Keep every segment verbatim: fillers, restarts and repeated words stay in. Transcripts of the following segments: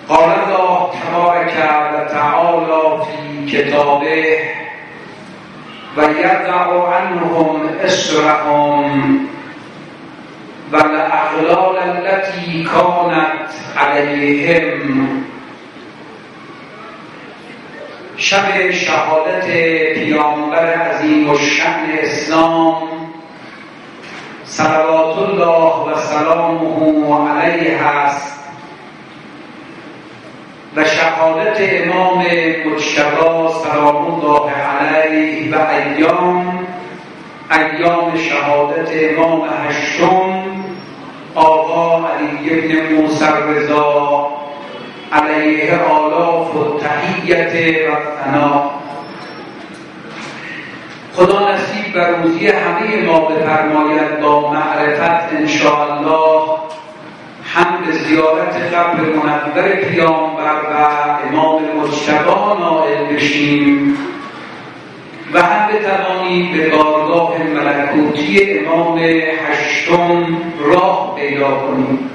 قال الله تبارک و تعالی فی کتابه و یضع عنهم اصرهم و الاغلال التي کانت علیهم. شب شهادت پیامبر عظیم الشأن اسلام صلوات الله و سلامه علیه است و شهادت امام مجتبی سلام الله علیه و ایام ایام شهادت امام هشتم آقا علی بن موسی رضا علیه آلاف و تحیت و ثنا. خدا نصیب و روزی همه ما بفرماید با معرفت انشاءالله هم به زیارت قبر منور پیامبر و امام مجتبی نائل بشیم و هم بتوانیم به بارگاه ملکوتی امام هشتم راه پیدا کنیم.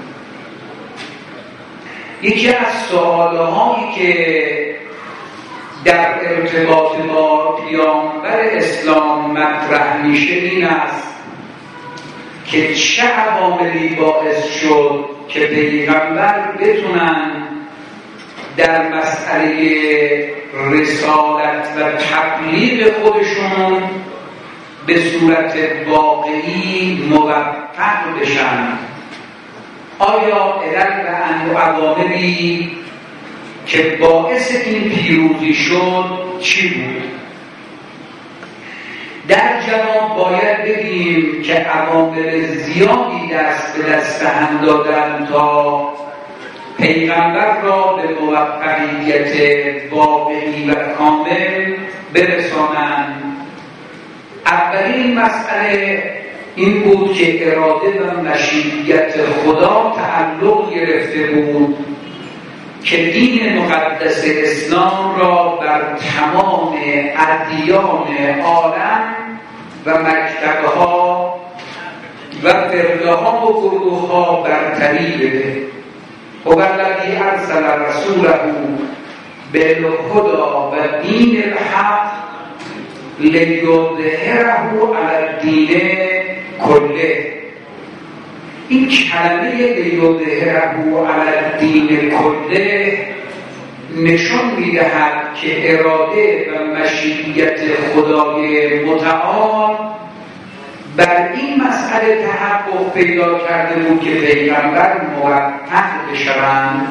یکی از سوالهایی که در ارتباط با پیامبر اسلام مطرح میشه این است که چه عواملی باعث شد که پیغمبر بتونن در مسئله رسالت و تبلیغ خودشون به صورت واقعی موفق بشن. آیا علل و عواملی که باعث این پیروزی شد چی بود؟ در جواب باید بگیم که عوامل زیادی دست به دست هم دادن تا پیغمبر را به موفقیت واقعی و کامل برسانند. اولین مسئله این بود که اراده و مشیت خدا تعلق گرفته بود که دین مقدس اسلام را بر تمام ادیان عالم و مکتبها و فرقه‌ها و گروه‌ها برتری بده. هو الذی ارسل رسوله بالهدی و دین الحق لیظهره علی الدین کله. این کلمه لیظهره علی الدین کله نشان می‌دهد که اراده و مشیت خدای متعال بر این مسئله تحقق پیدا کرده بود که پیغمبر موفق بشوند.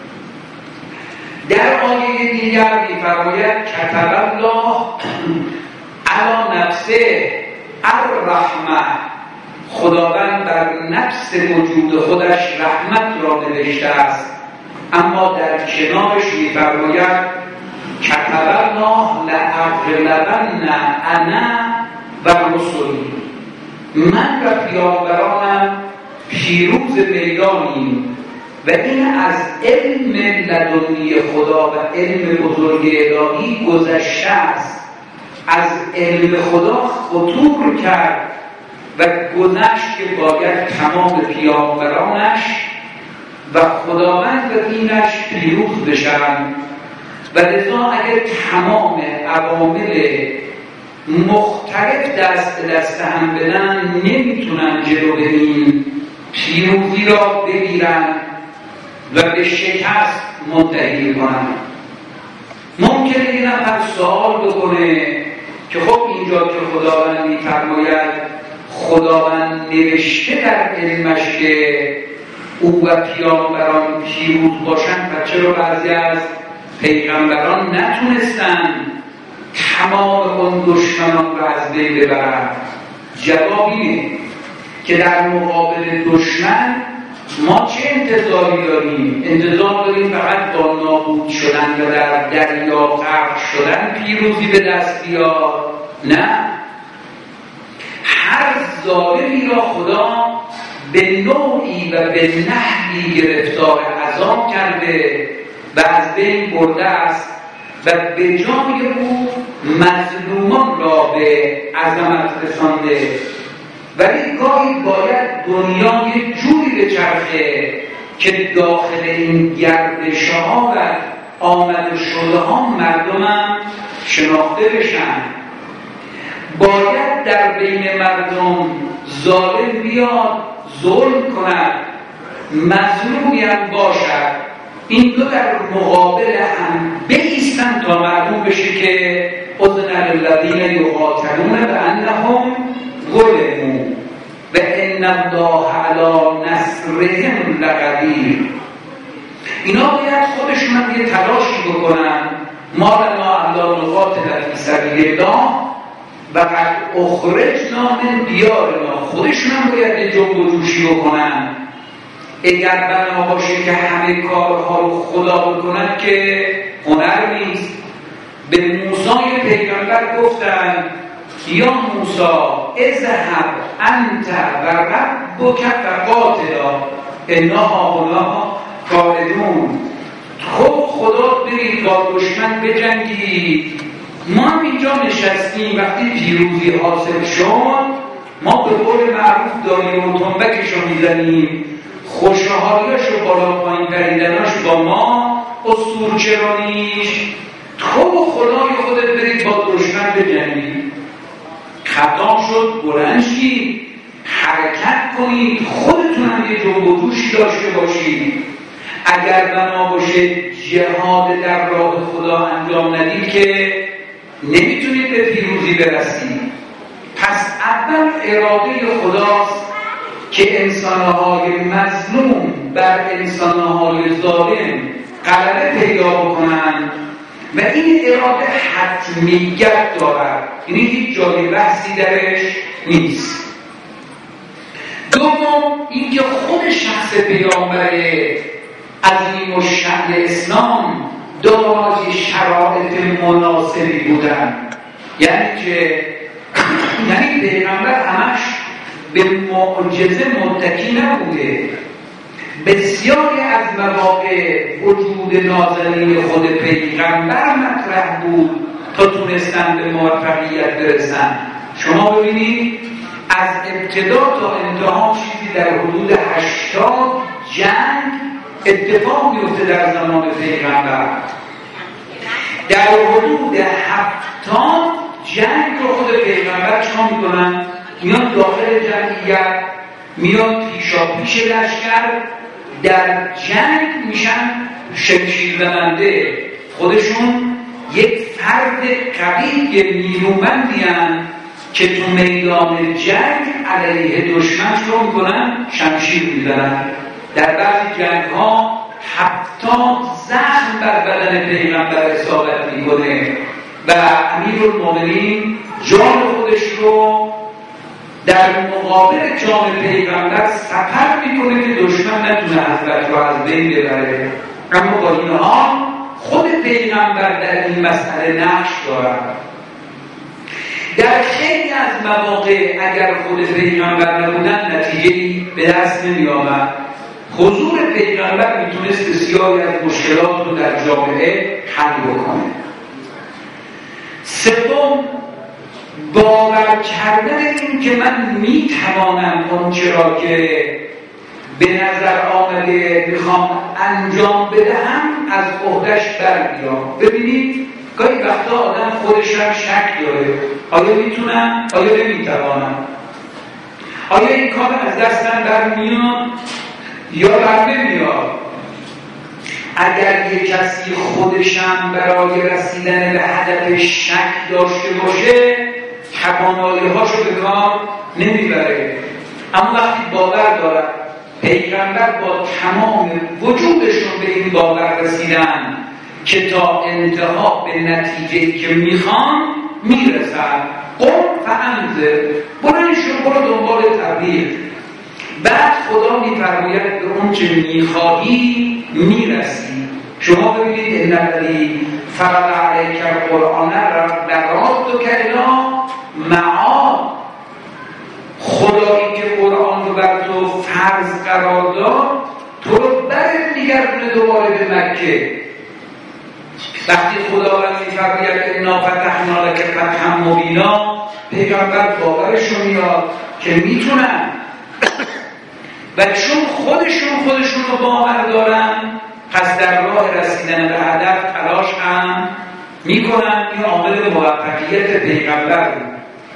در آیه دیگر می‌فرماید کتب الله علی نفسه الرحمه، خداوند بر نفس وجود خودش رحمت را نوشته است. اما در کنارش می‌فرماید کتب الله لأغلبن انا و رسلی، من و پیامبرانم پیروز میدانیم. و این از علم لدنی خدا و علم بزرگ الهی گذشته است. از علم خدا خطور کرد و گذشت که باید تمام پیامبرانش و خداوند و دینش پیروز بشن. و لذا اگر تمام عوامل مختلف دست دست هم بدن نمیتونن جلو این پیروزی را بگیرن و به شکست منتهی کنن. ممکنه یه نفر سوال بکنه که خب اینجا که خداوند می‌فرماید خداوند نوشته در علمش که او و پیامبران پیروز باشند و چرا بعضی از پیغمبران نتونستن تمام اون دشمنان را از بین ببرند؟ جواب اینه که در مقابل دشمن ما چه انتظاری داریم؟ انتظار داریم فقط با نابود شدن یا در دریا غرق شدن پیروزی به دست بیاد؟ نه، هر ظالمی را خدا به نوعی و به نحوی گرفتار عذاب کرده و از بین برده است و به جای او مظلومان را به عظمت رسانده. ولی گاهی باید دنیا یه جوری بچرخه که داخل این گردش ها و آمد و شده ها مردمم شناخته بشن. باید در بین مردم ظالم بیاد ظلم کند، مظلومی هم باشد، این دو در مقابل هم بایستن تا معلوم بشه که اذن للذین یقاتلون بانهم ظلموا و ان الله علی نصرهم لقدیر. اینا باید خودشون هم یه تلاشی بکنن. ما لنا الا نقاتل فی سبیل الله و قد اخرجنا من دیارنا. خودشون هم باید یه جنب و جوشی بکنن. اگر بنا باشه که همه کارها رو خدا بکنن که هنر نیست. به موسی پیغمبر گفتن یا موسی اذهب انت و ربک فقاتلا انا هاهنا قاعدون. خب خدا برید با دشمن بجنگید، ما هم اینجا نشستیم. وقتی پیروزی حاصل شد ما به قول معروف داریم و تنبکش رو میزنیم، خوشحالیاش و بالا پایین پریدناش با ما، اسطورچرانیش. خب خدای خودت برید با دشمن بجنگید. خطاب شد بلند شید، حرکت کنید، خودتون هم یه جنب و جوشی داشته باشید. اگر بنا باشه جهاد در راه خدا انجام ندید که نمیتونید به پیروزی برسید. پس اول اراده خداست که انسانهای مظلوم بر انسانهای ظالم غلبه پیدا بکنن و این اراده حتمیت دارد. یعنی هیچ جای بحثی درش نیست. دوم اینکه خود شخص پیامبر عظیم الشأن اسلام دارای شرایط مناسبی بودن. یعنی که یعنی پیغمبر همش به معجزه متکی نبوده. بسیاری از مواقع وجود نازنین خود پیغمبر مطرح بود تا تونستن به موفقیت برسن. شما ببینید از ابتدا تا انتها چیزی در حدود هشتاد جنگ اتفاق میفته در زمان پیغمبر. در حدود هفتاد جنگ رو خود پیغمبر چون میکنن، میان داخل جمعیت، میان پیشا پیش لشکر، در جنگ میشن شمشیر زننده. خودشون یک فرد قوی نیرومندی هستند که تو میدان جنگ علیه دشمن رو میکنن شمشیر میزنن. در بعضی جنگ ها هفتاد زخم بر بدن پیغمبر اصابت میکنه و امیرالمومنین جان خودش رو در مقابل جان پیغمبر سپر میکنه که دشمن نتونه حضرت رو از بین ببره. اما با اینها خود پیغمبر در این مسئله نقش دارد. در خیلی از مواقع اگر خود پیغمبر نبودن نتیجه‌ای به دست نمی آمد. حضور پیغمبر میتونست بسیاری از مشکلات رو در جامعه حل بکنه. سوم، باور کردن این که من میتوانم آنچه را که به نظر آمده میخوام انجام بدهم از عهده‌اش بر بیام. ببینید گاهی وقتا آدم خودش هم شک داره، آیا میتونم؟ آیا نمیتوانم؟ آیا این کار از دستم برمیاد یا بر نمیاد؟ اگر یک کسی خودشم برای رسیدن به هدف شک داشته باشه توانایی‌هاشو به کار نمیبره. اما وقتی باور داره، پیغمبر با تمام وجودشون به این باور رسیدن که تا انتها به نتیجه‌ای که میخوان میرسن. قم فانذر، برو شو، برو دنبال تبلیغ. بعد خدا میفرماید به اون چه میخواهی میرسی. شما ببینید ان الذی فرض علیک القرآن لرادک الی معاد. خدایی که قرآن رو بر تو فرض قرار داد تو رو برد میگردونه دوباره به مکه. وقتی خداوند میفرماید انا فتحنا لک فتحا مبینا، پیغمبر باورش رو میاد که میتونن و چون خودشون خودشون رو باور دارن پس در راه رسیدن به هدف تلاش هم میکنن. این عامل موفقیت پیغمبر بود.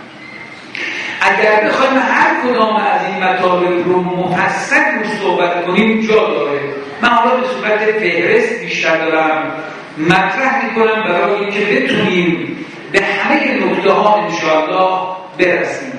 اگر بخوایم هر کدام از این مطالب رو مفصل رو صحبت کنیم جا داره. من حالا به صورت فهرست بیشتر دارم مطرح میکنم برای اینکه بتونیم به همه نکته ها انشاءالله برسیم.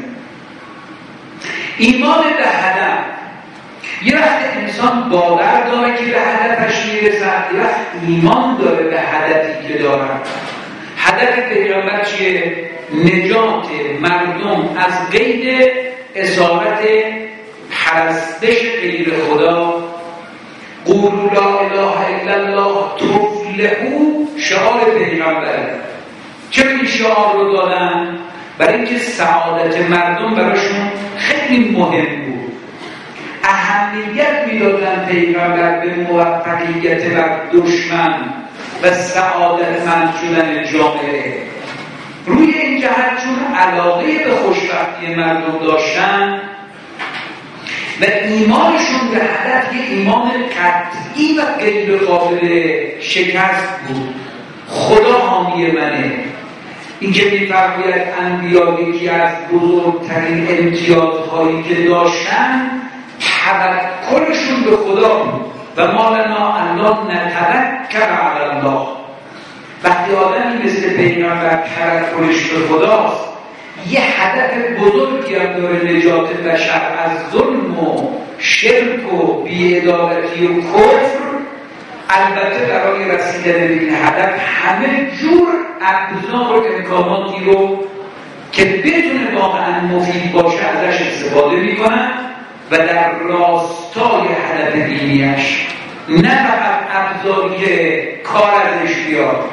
ایمان به هدف، یه وقت انسان باور داره که به هدفش میرسد، یه وقت ایمان داره به هدفی که داره. هدف پیغمبر چیه؟ نجات مردم از قید اسارت پرستش غیر خدا. قولوا لا اله الا الله تفلحوا شعار پیغمبره. چرا این شعار رو دادن؟ برای اینکه سعادت مردم براشون خیلی مهم بود. اهمیت میدادن پیغمبر به موفقیت بر دشمن و سعادتمند شدن جامعه. روی این جهت چون علاقه به خوشبختی مردم داشتن و ایمانشون به هدف یه ایمان قطعی و غیر قابل شکست بود. خدا حامی منه. این که می‌فرماید انبیا یکی از بزرگترین امتیازهایی که داشتن توکلشون به خدا بود. و ما لنا ان نتوکل علی الله. وقتی آدمی مثل پیغمبر توکلش به خداست، یه هدف بزرگی هم داره، نجات بشر از ظلم و شرک و بی‌عدالتی و کفر. البته برای رسیدن به این هدف همه جور ابزار و امکاناتی رو که بتونه واقعا مفید باشه ازش استفاده میکنن و در راستای هدف دینیش، نه فقط ابزاری که کار ازش بیاد.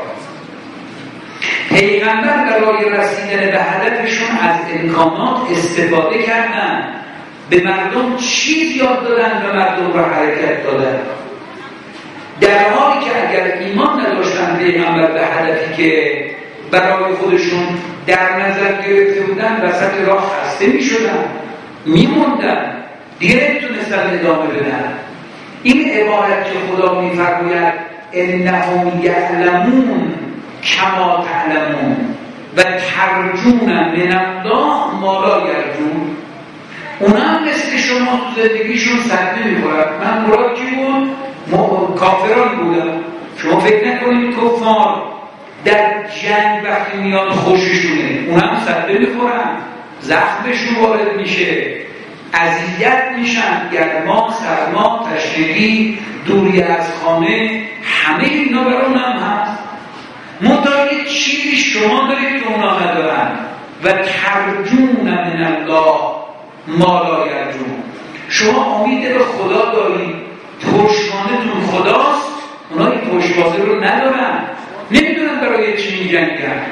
پیغمبر برای رسیدن به هدفشون از امکانات استفاده کردن، به مردم چیز یاد دادن و مردم را حرکت دادن، در حالی که اگر ایمان نداشتن پیغمبر به هدفی که برای خودشون در نظر گرفته بودن وسط راه خسته می شدن، می موندن، دیگه نمیتونستن ادامه بدن. این عبارت که خدا می فرماید انهم یعلمون کما تعلمون و ترجون من الله ما لا یرجون، اونا هم مثل شما تو زندگیشون صدمه می‌خورن. من مراد کی بود؟ کافران بودن. شما فکر نکنید کفار در جنگ وقتی میان خوششونه، اونا هم صدمه می‌خورن، زخمشون وارد میشه، اذیت میشن، گرما، سرما، تشنگی، دوری از خانه، همه اینا برای اون هم هست. منتها یه چیزی شما دارید که اونا ندارن و ترجون من الله ما لا یرجون. شما امید به خدا دارید، پشتوانتون خداست، اونا این پشتوانه رو ندارن، نمیدونن برای چی می‌جنگن.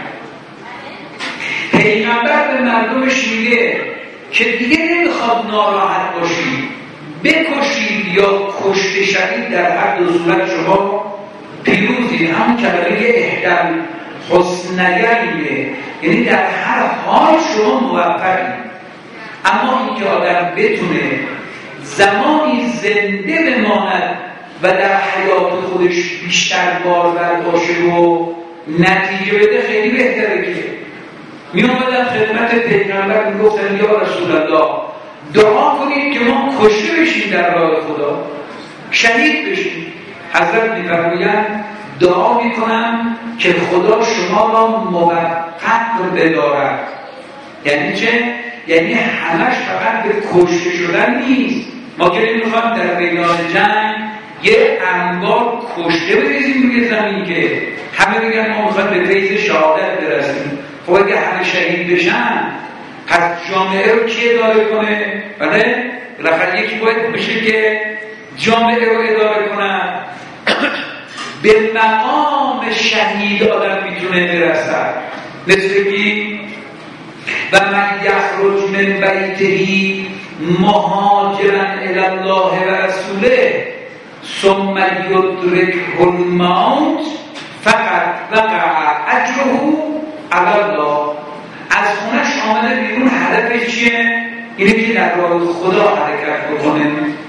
پیغمبر به مردمش میگه که دیگه نمیخواد ناراحت باشید، بکشید یا کشته شوید، در هر دو صورت شما پیروزید. همون کلمه احدل حسنیه، یعنی در هر حال شما موفقید. اما اینکه آدم بتونه زمانی زنده بماند و در حیات خودش بیشتر بارور باشه و نتیجه بده خیلی بهتره. که می اومدن خدمت پیغمبر می گفتن یا رسول الله دعا کنید که ما کشته بشیم در راه خدا، شهید بشیم. حضرت می فرمایند دعا می کنم که خدا شما را موفق بدارد. یعنی چه؟ یعنی همش فقط به کشته شدن نیست. ما که نمیخوایم در میدان جنگ یه انبار کشته بریزیم روی زمین که همه بگن ما میخوایم به فیض شهادت برسیم. خب اگه همه شهید بشن پس جامعه رو کی اداره کنه؟ بله؟ بالاخره یکی باید بشه که جامعه رو اداره کنن. به مقام شهید آدم میتونه برسد. مثل کی؟ و من یخرج من بیته مهاجرا الی الله و رسوله ثم یدرکه الموت فقط وقع اجره علی الله. از خونش آمده بیرون، هدفش چیه؟ اینه که در راه خدا حرکت بکنه.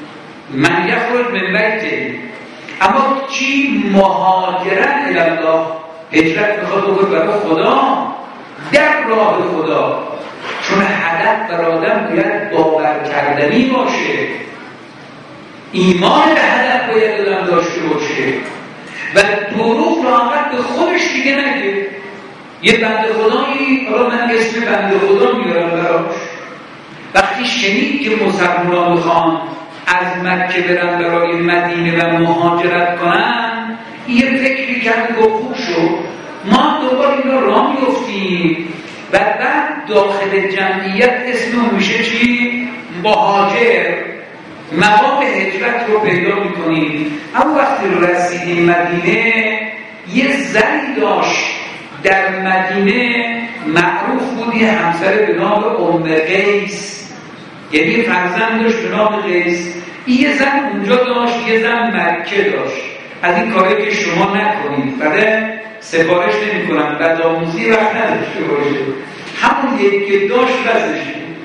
من یخرج من بیته، اما چی مهاجرن الی الله، هجرت میخواد بکنه برای خدا، در راه خدا. چون هدف بر آدم باید باور کردنی باشه، ایمان به هدف باید آدم داشته باشه و دروغ رو آمد به خودش دیگه نگه. یه بنده خدایی، حالا من اسم بنده خدا میارم براش، وقتی شنید که مسلمانان میخوان از مکه برن برای مدینه و مهاجرت کنن، یه فکری کرد و خوب شد، ما دوباره این رو راه میفتیم و بعد داخل جمعیت اسم میشه چی؟ مهاجر. مقام هجرت رو پیدا میکنیم. اما وقتی رسیدیم مدینه، یه زنی داشت در مدینه معروف بود، یه همسر به نام ام قیس، یعنی فرزند داشت به نام قیس. یه زن اونجا داشت، یه زن مکه داشت. از این کاری که شما نکنید، بعد سفارش نمی کنم، بدآموزی وقت نداشته باشه، همون یکی داشت بسش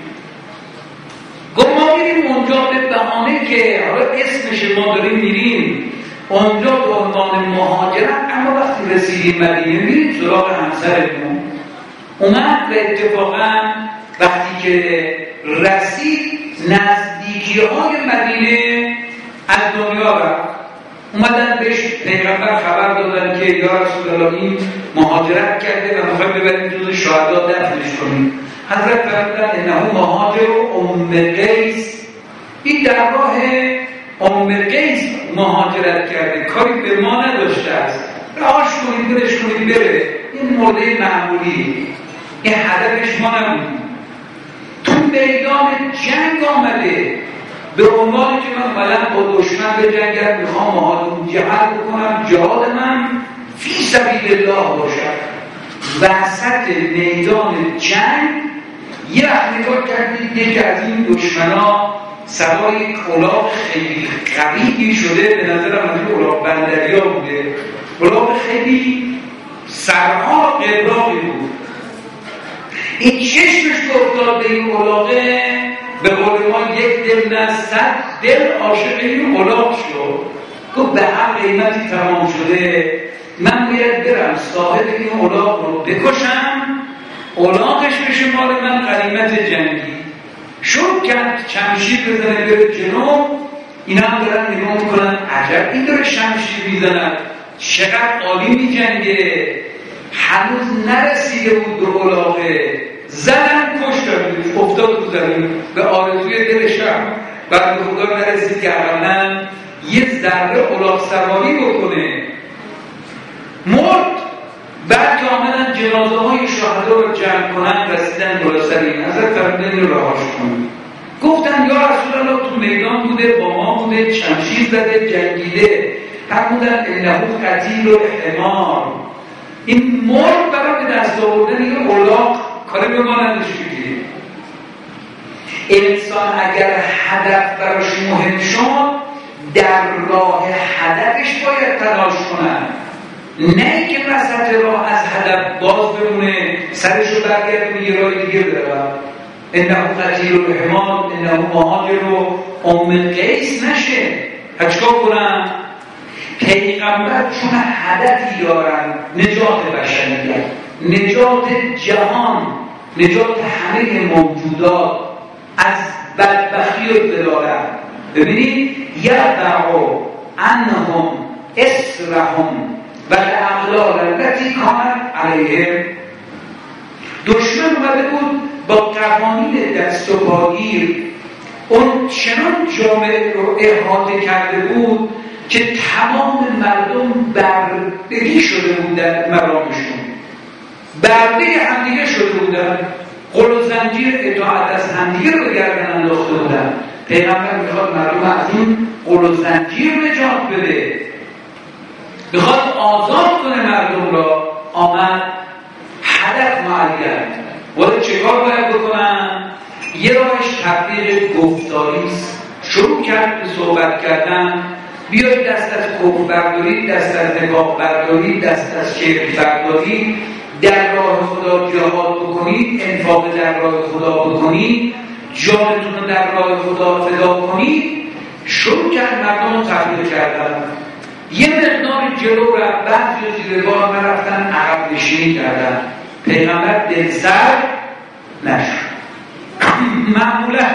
گفت ما میریم اونجا به بهانه که حالا اسمش ما داریم میریم اونجا به عنوان مهاجرت، اما وقتی رسیدیم مدینه میریم سراغ همسرمون. اومد و اتفاقا وقتی که رسید نزدیکی های مدینه از دنیا رفت. اومدن بهش پیغمبر خبر دادن که یا رسول الله این مهاجرت کرده و میخوایم ببریم جزو شهدا دفنش کنیم. حضرت فرمودند انه مهاجر ام قیس، این در راه ام قیس مهاجرت کرده، کاری به ما نداشته است، راهش کنید برش کنید بره، این مرده معمولی، این هدفش ما نبود. تو میدان جنگ آمده به عنوان که من بلند با دشمن به جنگم، میخوام مهاجم جهاد بکنم، جهاد من فی سبیل الله باشد. وسط میدان جنگ یه وقت نگاه کردید یکی از این دشمنا سوار یک الاغ خیلی قوی شده، به نظرم از این الاغ بندریا بوده، الاغ خیلی سرها قبراقی بود. این چشمش که افتاد به این الاغه، به قول ما یک دل نه صد دل عاشق این الاغ شد. گفت به هر قیمتی تمام شده من باید برم صاحب این الاغ رو بکشم، الاغش بشه مال من غنیمت جنگی. شد کرد شمشیر بزنه بره جنوب، اینا هم دارن نگاه میکنن عجب این داره شمشیر میزنن، چقدر عالی میجنگه. هنوز نرسیده بود به الاغه، زدن کشتن، افتاد تو زمین. به آرزوی دلش هم بعد به خدا نرسید که اولا یه ذره الاغ سواری بکنه، مرد. بعد که آمدن جنازه های شهدا رو جمع کنن، رسیدن بالا سر این حضرت فرمودن رهاش کنن. گفتن یا رسول الله تو میدان بوده، با ما بوده، شمشیر زده، جنگیده. فرمودن انه قتیل الحمار، این مرد برای به دست آوردن یه الاغ کاری به ما نداشتی. انسان اگر هدف براش مهم شد، در راه هدفش باید تلاش کنن، نه اینکه وسط راه از هدف باز بمونه، سرشو برگرد و یه راه دیگه بره. انه قتیل الحمار، انه مهاجر و ام قیس نشه. چیکار کنم؟ پیغمبر چون هدفی دارن، نجات بشریت، نجات جهان، نجات همه موجودات از بدبختی و ضلالت. ببینید یدعو عنهم اسرهم و الاغلال التي کانت علیهم. دشمن اومده بود با قوانین دست و پاگیر، اون چنان جامعه رو احاطه کرده بود که تمام مردم بردگی شده بودن، مرامشون برده همدیگه شده بودن، قل و زنجیر اطاعت از همدیگه رو گردن انداخته بودن. پیغمبر میخواد مردم از این قل و زنجیر نجات بده، میخواد آزاد کنه مردم را. آمد هدف معین، ولی چه کار باید بکنن؟ یه راهش تبلیغ گفتاری است. شروع کرد به صحبت کردن، بیایید دست از کفر بردارید، دست از نقاب بردارید، دست از شرک بردارید، در راه خدا جهاد بکنید، انفاق در راه خدا بکنید، جانتون رو در راه خدا فدا کنید. شروع کرد مردم رو تبلیغ کردن. یه مقدار جلو رفت، بعضی زیر بار نرفتن، عقب نشینی کردن. پیغمبر دلسرد نشد. معمولا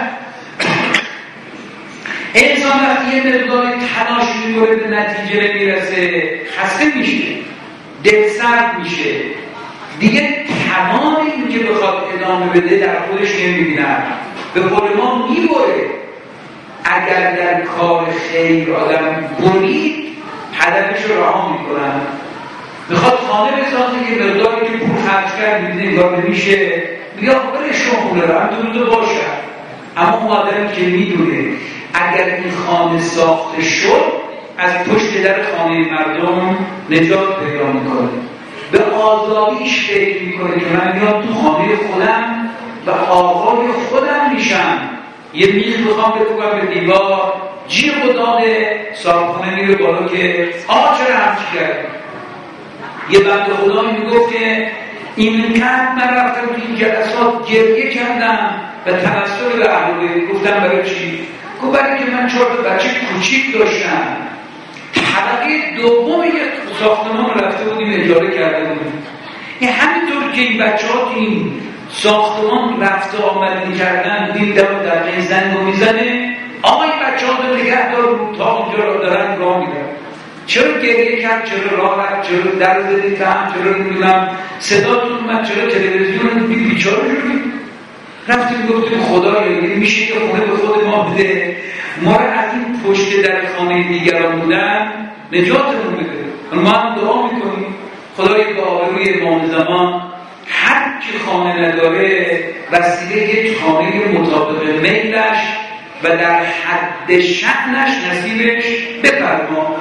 انسان وقتی یه مقداری تلاش می‌کنه به نتیجه نمیرسه خسته میشه، دلسرد میشه، دیگه تمام این که بخواد ادامه بده در خودش نمیبینه، به قول ما میبره. اگر در کار خیر آدم برید هدفش رو رها میکنن. میخواد خانه بسازه، یه مقداری که پول خرج کرد میبینه انگار نمیشه، میگه آقا برشون خونه رو هم دو دو باشه. اما اون آدمی که میدونه اگر این خانه ساخته شد از پشت در خانه مردم نجات پیدا میکنه، به آزادیش فکر میکنه که من میام تو خانه خودم و آقای خودم میشم. یه میز بخوام بکنم به دیوار، جیغ و داده صاحبخونه میره بالا که آقا چرا همچی کرد. یه بنده خدا میگفت که این کند من رفتم تو این جلسات گریه کردم و توسل به اهل بیت. گفتم برای چی؟ گفت برای که من چهار تا بچه کوچیک داشتم، طبقه دوم یک ساختمان رفته بودیم اجاره کرده بودیم، این همینطور که این بچه ها این ساختمان رفته آمد میکردن دیدم در این زنگ رو میزنه آقا این بچه ها رو نگه دار رو تا اونجا رو دارن راه میدن. چرا گریه کرد؟ چرا راه رفت؟ چرا در زدی فهم؟ چرا نمیدونم صداتون اومد؟ چرا تلویزیون بی بیچاره شدیم؟ رفتیم گفتیم خدایا میشه که خونه به خود ما بده، ما رو از این پشت در خانه دیگران بودن نجاتمون بده. ما هم دعا میکنیم خدای به آبروی امام زمان هر کی خانه نداره وسیله یک خانه مطابق میلش و در حد شأنش نصیبش بفرما.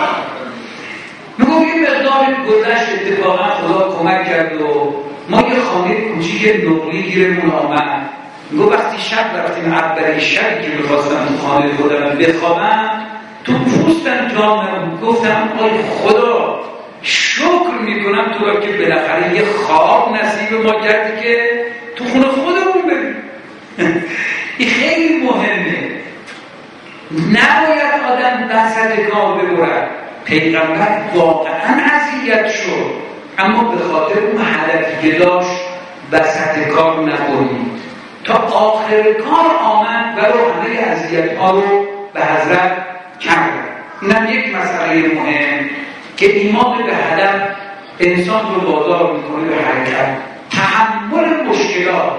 میگم یه مقدار گذشت اتفاقا خدا کمک کرد و ما یه خانه کوچیک نقلی گیرمون آمد. میگم وقتی شب رفتیم اولین شبی که میخواستم تو خانه خودم بخوابم تو پوستم جانم گفتم آی خدا شکر میکنم تو را که بالاخره یه خواب نصیب ما کردی که تو خونه خودمون بریم. این خیلی مهمه. نباید آدم وسط کار ببرد. پیغمبر واقعا اذیت شد اما به خاطر اون هدفی که داشت وسط کار نبرید تا آخر کار آمد و رو همه اذیت ها رو به حضرت کرد. اینم یک مسئله مهم که ایمان به هدف انسان رو وادار میکنه به حرکت. تحمل مشکلات.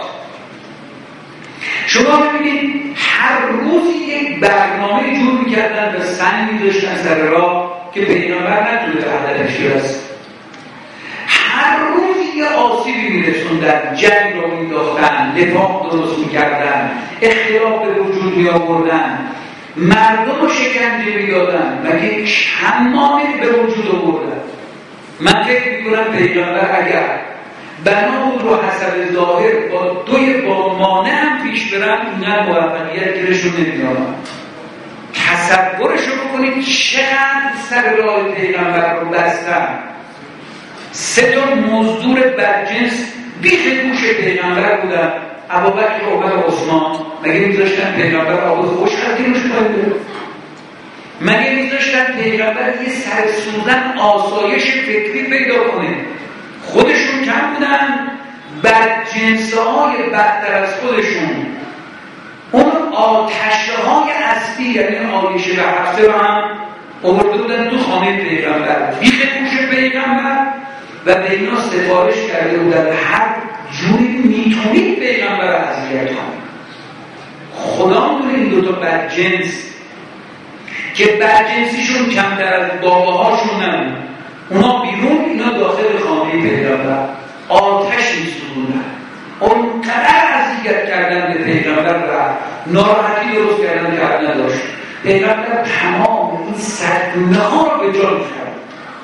شما ببینید هر روز یک برنامه جور میکردن و سنگ میذاشتن سر راه که پیغمبر نتونه به هدفش برسه. هر روز یه آسیبی میرسوندن، جنگ رو مینداختن، نفاق درست میکردن، اختلاف به وجود میآوردن، مردم رو شکنجه میدادن، مگه کمانی به وجود آوردن. من فکر میکنم پیغمبر اگر بنا بود رو حسب ظاهر با دوی با مانع هم پیش برن اینقدر موفقیت گرشون نمیامد. تصورشو بکنید چقدر سر راه پیغمبر رو بستن. سه تا مزدور بدجنس بیخ گوش پیغمبر بودن، ابوبکر، عمر و عثمان. مگه میذاشتن پیغمبر آب خوش خرکیمش کنید؟ مگه میذاشتن پیغمبر یه سر سوزن آسایش فکری پیدا کنه؟ خودشون کم بودن، بدجنسه های بدتر از خودشون اون آتشه های اصلی یعنی آیشه و حفصه رو هم آورده بودن تو خانه پیغمبر، بیخ گوش پیغمبر و به اینا سفارش کرده بودن هر جوری میتونید پیغمبر رو اذیت کنید. خدا میدونه این دوتا بدجنس که بدجنسیشون کمتر از باباهاشون نمون، اونا بیرون اینا داخل خانه پیغمبر آتش میسوزوندن. اونقدر اذیت کردن به پیغمبر و ناراحتی درست کردن که حد نداشت. پیغمبر تمام این صدمه ها رو به جا کرد.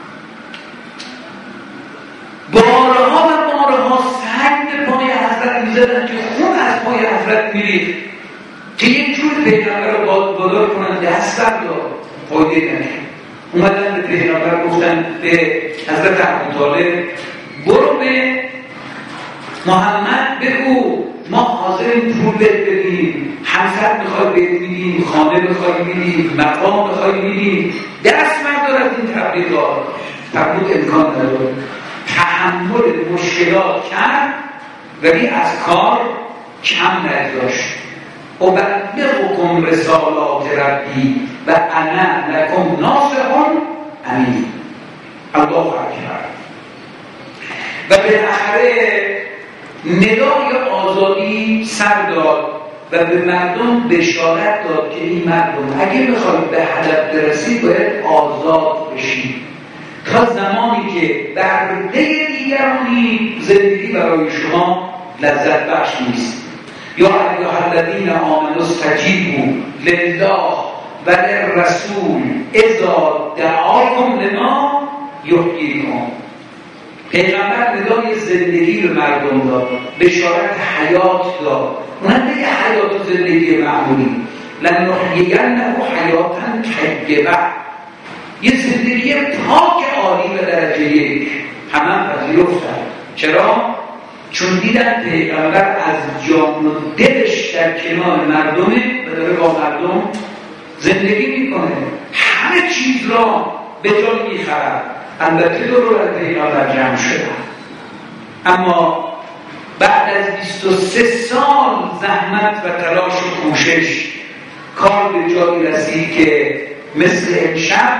بارها و بارها سنگ به پای حضرت میزدن که خون از پای حضرت میرید که یک جور پیغمبر رو وادار کنن دست بردار، فایده نکرد. اومدن به پیغمبر گفتن به حضرت ابوطالب برو به محمد بگو ما حاضرین پول بهت بدیم، همسر میخوای بدیم، خانه بخوای میدیم، مقام بخوای میدیم، دست مردار از این تبلیغات. تبلیغ امکان نداره، تحمل مشکلات کرد ولی از کار کم نداشت. ابلغکم رسالات ربی و انا لکم ناصح امین. الله اکبر. و بالاخره ندای آزادی سر داد و به مردم بشارت داد که این مردم اگه میخواید به هدف برسید باید آزاد بشید. تا زمانی که برده دیگرانی زندگی برای شما لذت بخش نیست. یا ایها الذین آمنوا استجیبوا لله و للرسول اذا دعاکم لما یحییکم. پیغمبر ندای زندگی به مردم داد، بشارت حیات داد. اونم دیگه حیات و زندگی معمولی، لنحیینه حیاتا طیبه، یه زندگی پاک عالی به درجه یک. همه هم پذیرفتن. چرا؟ چون دیدن پیغمبر از جان و دلش در کنار مردمه و داره با مردم زندگی میکنه، همه چیز را به جان میخرد. البته دور از پیغمبر جمع شدن، اما بعد از بیست و سه سال زحمت و تلاش و کوشش کار به جایی رسید که مثل امشب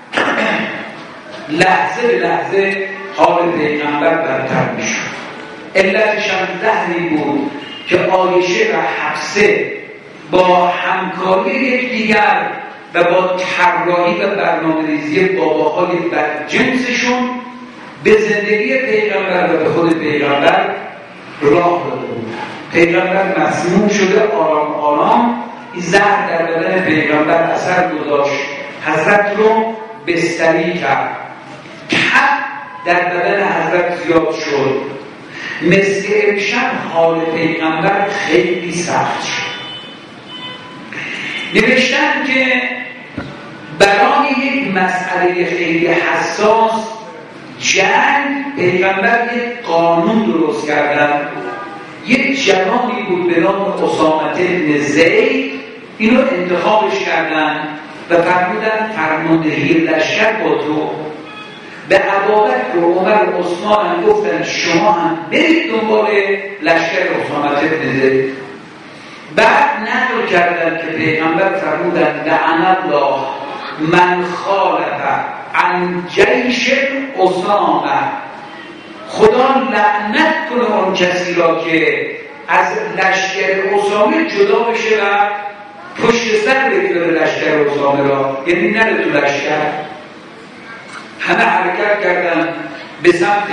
لحظه به لحظه حال پیغمبر برتر میشد. علتش هم زهری بود که عایشه و حفصه با همکاری یکدیگر و با طراحی و برنامه‌ریزی باباهای بدجنسشون به زندگی پیغمبر و به خود پیغمبر راه داده بود. پیغمبر مسموم شده، آرام آرام این زهر در بدن پیغمبر اثر گذاشت، حضرت رو بستری کرد، تب در بدن حضرت زیاد شد. مثل امشب حال پیغمبر خیلی سخت شد. نوشتن که برای یک مسئله خیلی حساس جنگ پیغمبر یک قانون درست کردن. یک جوانی بود به نام اسامه بن زید، اینو انتخابش کردن و فرمودن فرماندهی لشکر با تو. به ابوبکر و عمر و عثمان هم گفتن شما هم برید دنبال لشکر اسامه بن زید. بعد نقل کردن که پیغمبر فرمودن لعن الله من خالف عن جیش اسامه، خدا لعنت کنه اون کسی را که از لشکر اسامه جدا بشه و پشت سر بگذاره لشکر اسامه را، یعنی نره تو لشکر. همه حرکت کردن به سمت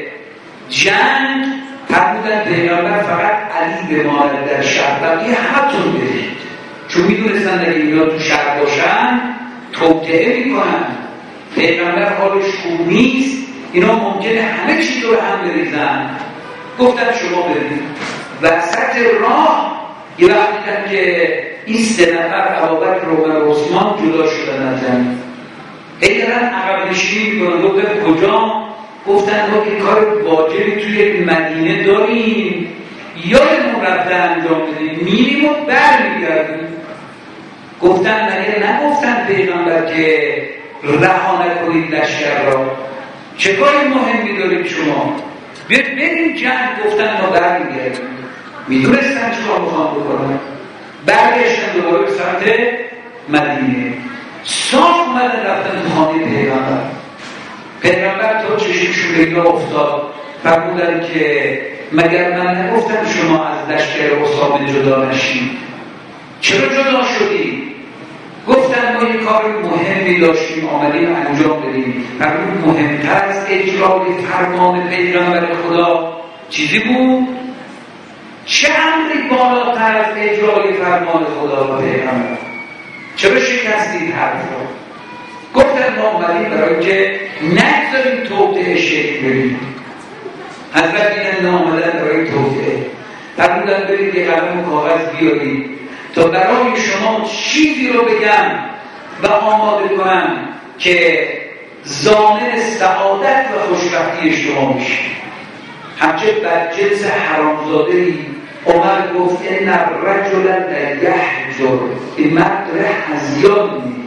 جنگ. فرمودن پیغمبر فقط علی بماند در شهر، بقیه همتون برید، چون میدونستن اگه اینا تو شهر باشن توطئه میکنن، پیغمبر حالش خوب نیست، اینا ممکنه همه چیز رو هم بریزن. گفتن شما برید. وسط راه یه وقت دیدن که این سه نفر ابوبکر و عمر و عثمان جدا شدن از زمین، هی دارن عقب نشینی میکنن. گفتن کجا؟ گفتن ما که کار واجبی توی مدینه داریم، یادمون رفته انجام بدیم، میریم و برمیگردیم. گفتن مگه نگفتن پیغمبر که رها نکنید لشکر را؟ چه کاری مهمی دارید شما؟ بیاید بریم جنگ. گفتن ما برمیگردیم. میدونستن چه کار میخوام بکنن. برگشتن دوباره به سمت مدینه. صاف اومدن رفتن تو خانه پیغمبر. پیغمبر تا چشمشون به اینا افتاد، فرمودن که مگر من نگفتم شما از لشکر اسامه جدا نشید؟ چرا جدا شدی؟ گفتن ما یک کار مهمی داشتیم آمدیم انجام بدیم. فرمود مهمتر از اجرای فرمان پیغمبر خدا چیزی بود؟ چه امری بالاتر از اجرای فرمان خدا و پیغمبر؟ چرا شکستید حرف را؟ گفتن ما آمدیم برای که نگذاریم توطئه شکل بگیریم. حضرت دیدن آمدن برای توطئه، فرمودن برید یه قلم و کاغذ بیارید تا برای شما چیزی رو بگم و آماده کنم که ضامن سعادت و خوشبختی شما میشه. همچه بدجنس حرامزاده‌ای عمر گفت این الرجل لیحجر، این مرد داره هذیان میگه.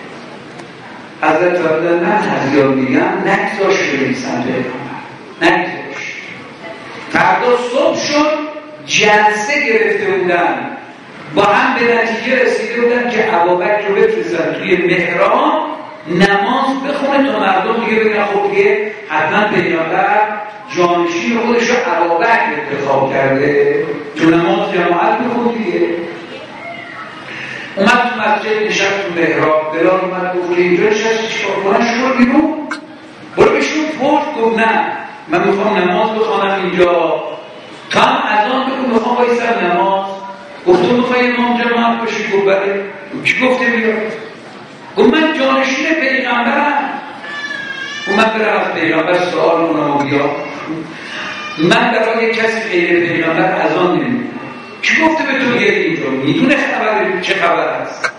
حضرت فرمودن من هذیان میگم، نگذاش بریم سمت پیغمبر، نگذاش. فردا صبح شد، جلسه گرفته بودن، با هم به نتیجه رسیده بودن که ابوبکر رو بفرستن توی محراب نماز بخونه تا مردم دیگه بگن خب دیگه حتما پیغمبر جانشین خودش رو ابوبکر انتخاب کرده تو نماز جماعت بخون دیگه. اومد تو مسجد نشست تو محراب، بلال اومد گفت اینجا نشستی چیکار کنن؟ شروع بیرون برو بشون پشت. گفت نه من میخوام نماز بخوانم اینجا، تا هم اذان بگو میخوام بایستم نماز. گفت تو میخوای امام جماعت باشی؟ گفت بله. چی گفته بیاد؟ گفت من جانشین پیغمبرم. اومد برم از پیغمبر سوال اونم بیا، من برای کسی غیر پیغمبر اذان نمیدونم. چی گفته به تو بیاری اینجا؟ میدونه خبر چه خبر است؟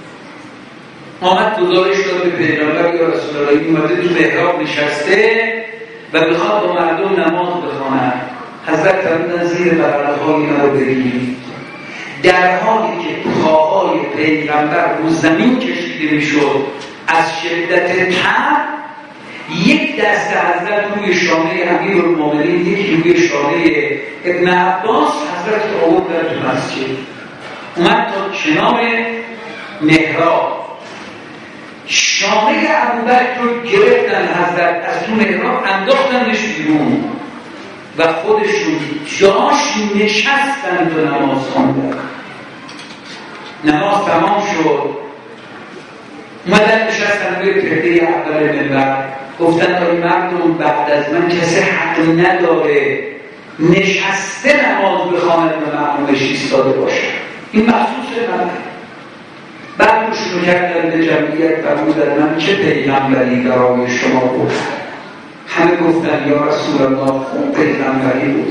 آمد گزارش داد به پیغمبر یا رسول الله این اومده تو محراب نشسته و بخواد با مردم نماز بخواند. حضرت فرمودن زیر بغل‌های اینا رو بگیرید. در حالی که پاهای پیغمبر رو زمین کشیده میشد از شدت تب، یک دست حضرت روی شانه امیرالمومنین، یکی روی شانه ابن عباس، حضرت رو آوردن تو مسجد. اومد تا کنار محراب، شانه ابوبکر رو گرفتن حضرت از تو محراب انداختنش بیرون و خودشون جاش نشستن تو نماز خواندن. نماز تمام شد، اومدن نشستن روی پرده اول منبر، گفتن آی مردم بعد از من کسی حق نداره نشسته نماز بخواند و مأمومش ایستاده باشه، این مخصوص منه. بعد شروع کردن به جمعیت فرمودن من چه پیغمبری برای شما بود؟ همه گفتن یا رسول الله خوب پیغمبری بودی،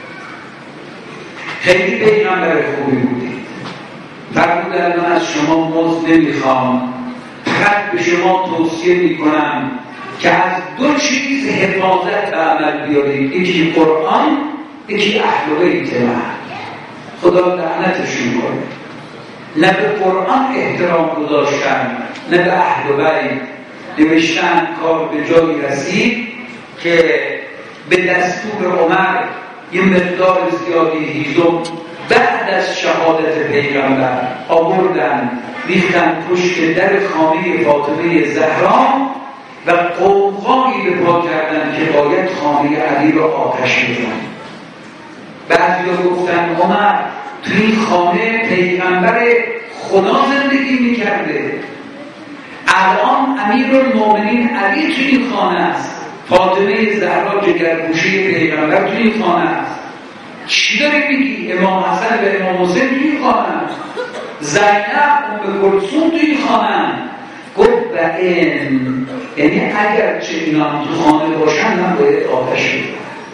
خیلی پیغمبر خوبی بودی. فرمودن من از شما مزد نمیخوام، فقط به شما توصیه میکنم که از دو چیز حفاظت به عمل بیارید، یکی قرآن، یکی اهل بیت من. خدا لعنتشون کنه. نه به قرآن احترام گذاشتن نه به اهل بیت. نوشتن کار به جایی رسید که به دستور عمر یه مقدار زیادی هیزم بعد از شهادت پیغمبر آوردن ریختن پشت در خانه فاطمه زهرا و قوقایی به پا کردن که باید خانه علی را آتش بزنن. بعضی ها گفتن عمر تو این خانه پیغمبر خدا زندگی میکرده، الان امیرالمومنین علی تو این خانه است، فاطمه زهرا جگرگوشه پیغمبر تو این خانه است. چی داری میگی؟ امام حسن و امام حسین تو این خانه است، زینب ام کلثوم تو این خانه است. گفت و این یعنی اگر چه اینا هم تو خانه باشن من باید آتش بزنم.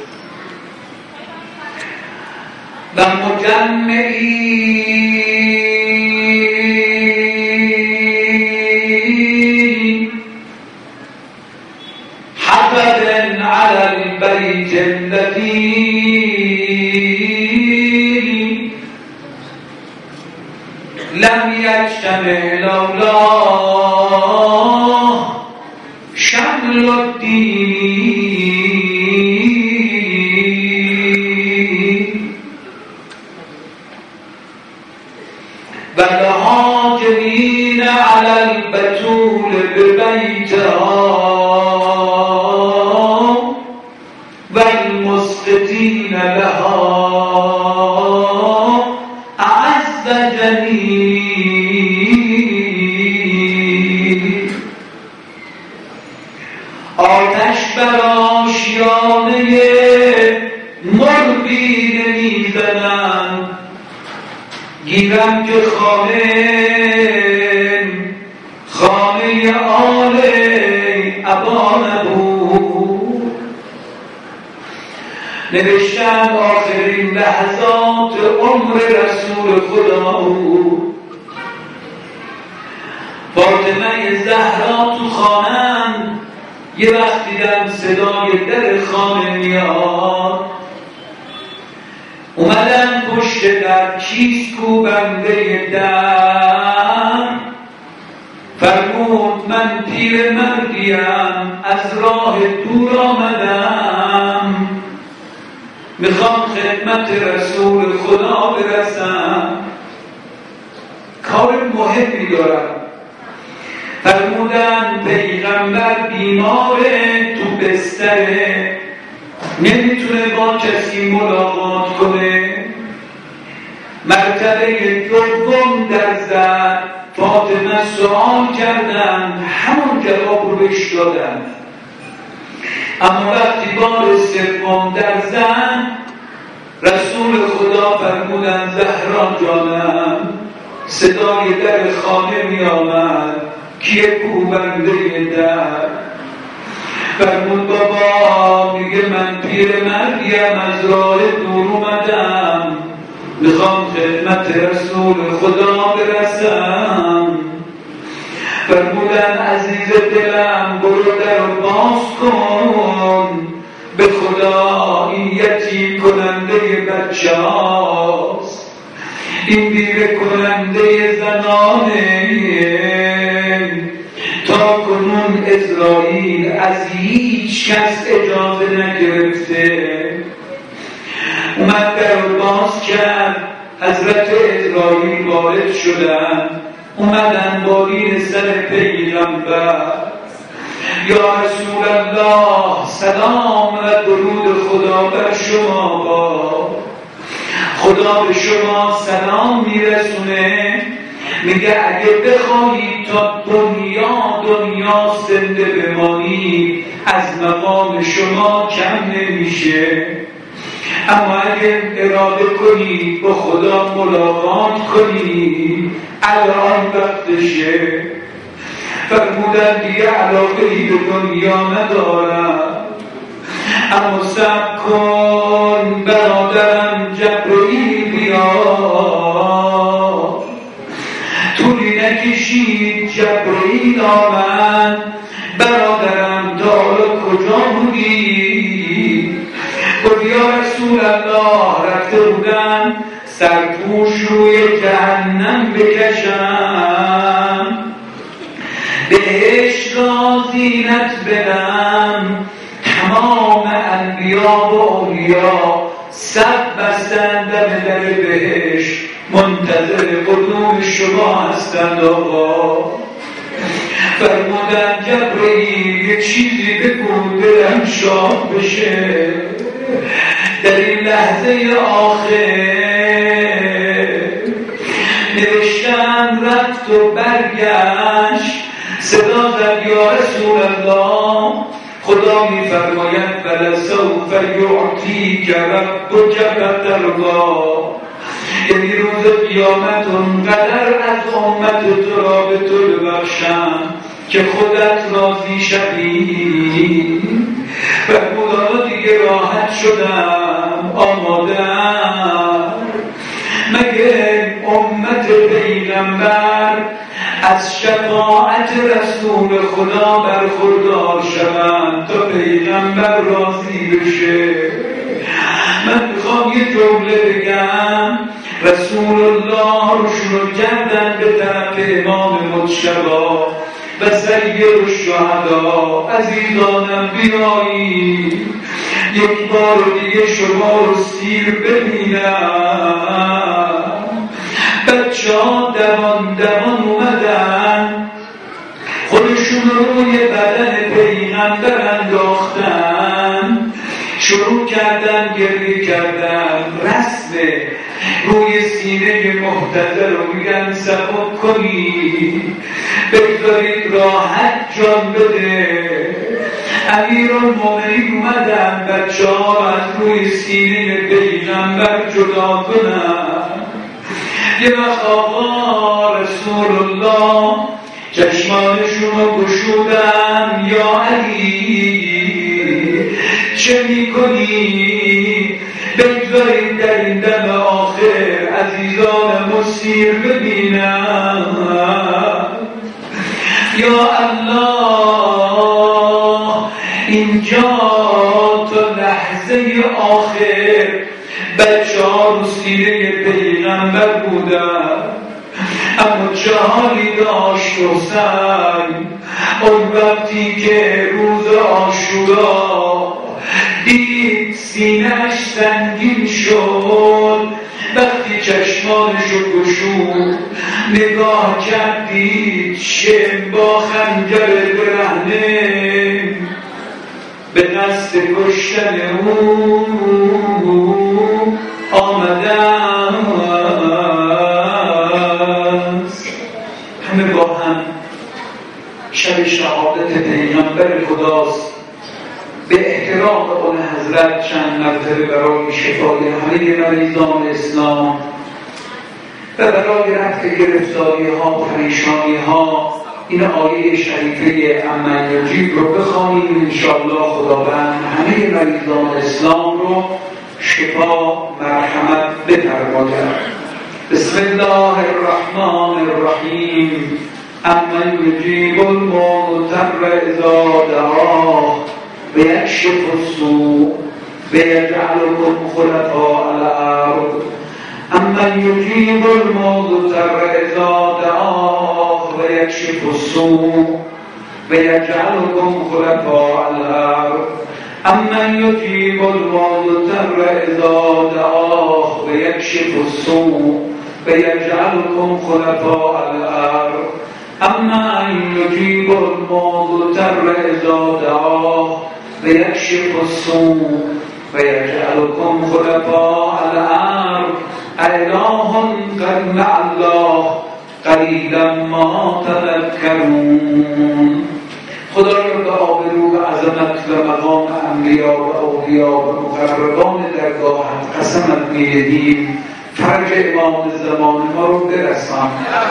و مجمعی حفظ على البيت الذي لم يجتمع لولاه شمل الدين والهاجمين على البتول ببيتها والمسقطين لها أعز جنين. آتش بر آشیانه مربی میزنم، گیرم که خانه خانه آل ابا نبود. نوشتم آخرین لحظات عمر رسول خدا بود. فاطمه زهرا تو خانم، یه وقت دیدم صدای در خانه میاد، اومدن پشت در کیست کوبنده در فرمود من پیر مردیم از راه دور آمدم میخوام خدمت رسول خدا برسم کار مهمی دارم فرمودن پیغمبر بیماره تو بستره نمیتونه با کسی ملاقات کنه مرتبه دوم در زد فاطمه سوال کردن همون جواب رو بهش دادن اما وقتی بار سوم در زد رسول خدا فرمودن زهرا جانم صدای در خانه می آمد کیه کوبنده در فرمود بابا میگه من پیر مردیم از راه دور اومدم میخوام خدمت رسول خدا برسم فرمودن عزیز دلم برو در رو باز کن به خدا این یتیم کننده بچه هاست این بیوه کننده زنانه تا کنون اسرائیل از هیچ کس اجازه نگرفته اومد در رو باز کرد حضرت اسرائیل وارد شدن اومدن با دین سر پیغمبر یا رسول الله سلام و درود خدا بر شما با خدا به شما سلام میرسونه میگه اگه بخواهید تا دنیا دنیا زنده بمانی از مقام شما کم نمیشه اما اگه اراده کنید با خدا ملاقات کنید الان وقتشه فرمودن دیگه علاقه‌ای به دنیا ندارم اما صبر کن برادرم جبرئیل بیاد طولی نکشید جبرئیل آمد برادرم تا حالا کجا بودی؟ گفت یا رسول الله رفته بودم سرپوش روی جهنم بکشم بهش را زینت بدم تمام انبیا و اولیا صف بستند دم در بهش منتظر قدوم شما هستند آقا فرمودن جبرئیل یه چیزی بگو دلم شاد بشه در این لحظه آخر نوشتن رفت و برگشت صدا زد یا رسول الله خدا می فرماید ولسوف یعطیک ربک فترضی یعنی روز قیامت اونقدر از امت تو را به تو ببخشم که خودت راضی شوی فرمودن دیگه راحت شدم آمادم مگه امت پیغمبر از شفاعت رسول خدا برخوردار شوند تا پیغمبر راضی بشه من میخوام یه جمله بگم رسول الله رو شروع کردن به طرف امام مجتبی و سید الشهدا عزیزانم بیایید یک بار دیگه شما رو سیر ببینم بچه ها دوان دوان اومدن خودشون روی بدن پیغمبر انداختن شروع کردن گریه کردن رسم روی سینه محتضر رو میگن سبک کنید بگذارید راحت جان بده امیرالمومنین اومدن بچه ها از روی سینه پیغمبر جدا کنن یه وقت آقا رسول الله چشمانشون رو گشودن یا علی چه میکنی؟ بگذارید در این دم آخر عزیزان مسیر ببینم یا الله اینجا تا لحظه آخر بچه ها رو سیره پیغمبر بودن، اما چه حالی داشت حسین اون وقتی که روز عاشورا دید سینه‌اش سنگین شد، وقتی چشمانشو گشود نگاه کرد دید شم با خنجر برهنه به قصد کشتن او آمده است. همه با هم شب شهادت پیغمبر خداست، به احترام اون حضرت چند مرتبه برای شفای همه مریضان اسلام و برای رفع گرفتاری ها و پریشانی ها این آیه شریفه امن یجیب رو بخوانیم. انشاءالله خداوند همه مریضان اسلام رو شفا مرحمت بفرماید. بسم الله الرحمن الرحیم. امن یجیب المضطر اذا دعاه ويكشف السوء ويجعلكم خلفاء الأرض. أمن يجيب المضطر إذا دعاه ويكشف السوء ويجعلكم خلفاء الأرض. أمن يجيب المضطر إذا دعاه ويكشف السوء ويجعلكم خلفاء الأرض. أمن يجيب المضطر إذا دعاه ويكشف السوء ويجعلكم خلفاء الأرض. أإله غير الله قلیلا ما تذکرون. خدایا به آبرو و عظمت و مقام انبیا و اولیا و مقربان درگاهت قسمت می‌دهیم فرج امام زمان ما رو برسان.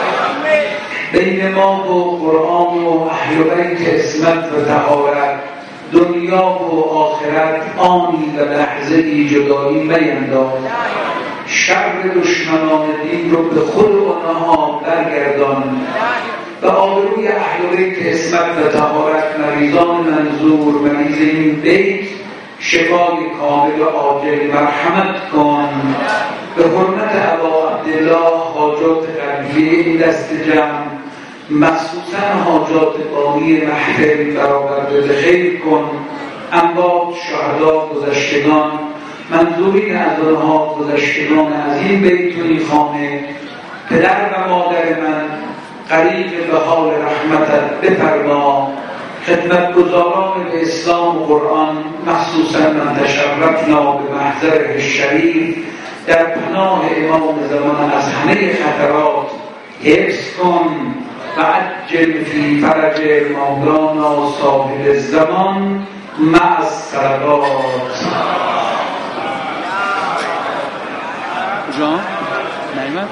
بین ما و قرآن و اهل بیت عصمت و طهارت، دنیا و آخرت آنی و لحظه ای جدایی مینداز. شر دشمنان دین رو به خود آنها برگردان. به آبروی اهل بیت عصمت و طهارت مریضان منظور مریض این بیت شفای کامل و عاجل مرحمت کن. به حرمت ابا عبدالله حاجات قلبی این دست جمع مخصوصا حاجات باقی محفل برآورده به خیر کن. اموات شهدا گذشتگان منظورین از آنها گذشتگان از این بیتونی خانه، پدر و مادر من قریب به حال رحمتت بفرما. خدمتگزاران به اسلام و قرآن مخصوصا من تشرفنا به محضره شریف در پناه امام زمان از همه خطرات حفظ کن و عجل فی فرج مولانا صاحب الزمان مع الصلوات. جان نایمه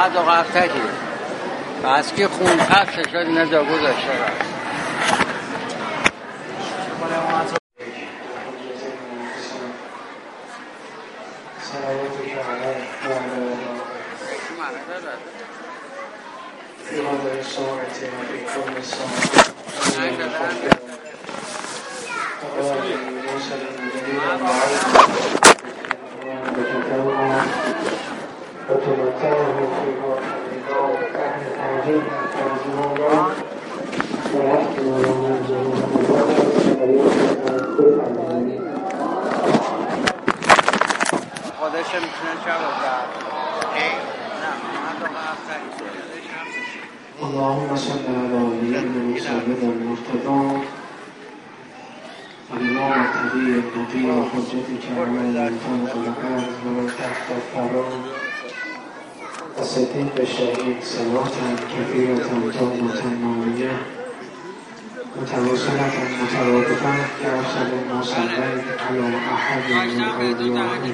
بعد و قفتکی بس که خون قفت شد نجا گذاشته را خودش میتونه شبه اللهم صل على نبينا سيدنا المرتضى الإمام الطبيب النبي وحجتك على الفوق الأرض ومن تحت الثرى الصديق الشهيد صلاة كثيرة تامة نورية متواصلة مترادفة كأرسل ما صليت على أحد من أوليائك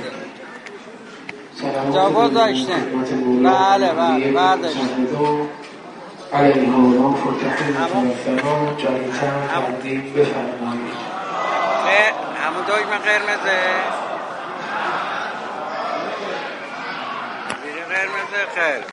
جواب داشتن بله بله برداشتن علیه ها فتحه متوفران جایتر تقدیم بفرمایید همون دکمه قرمزه زیر قرمزه خیر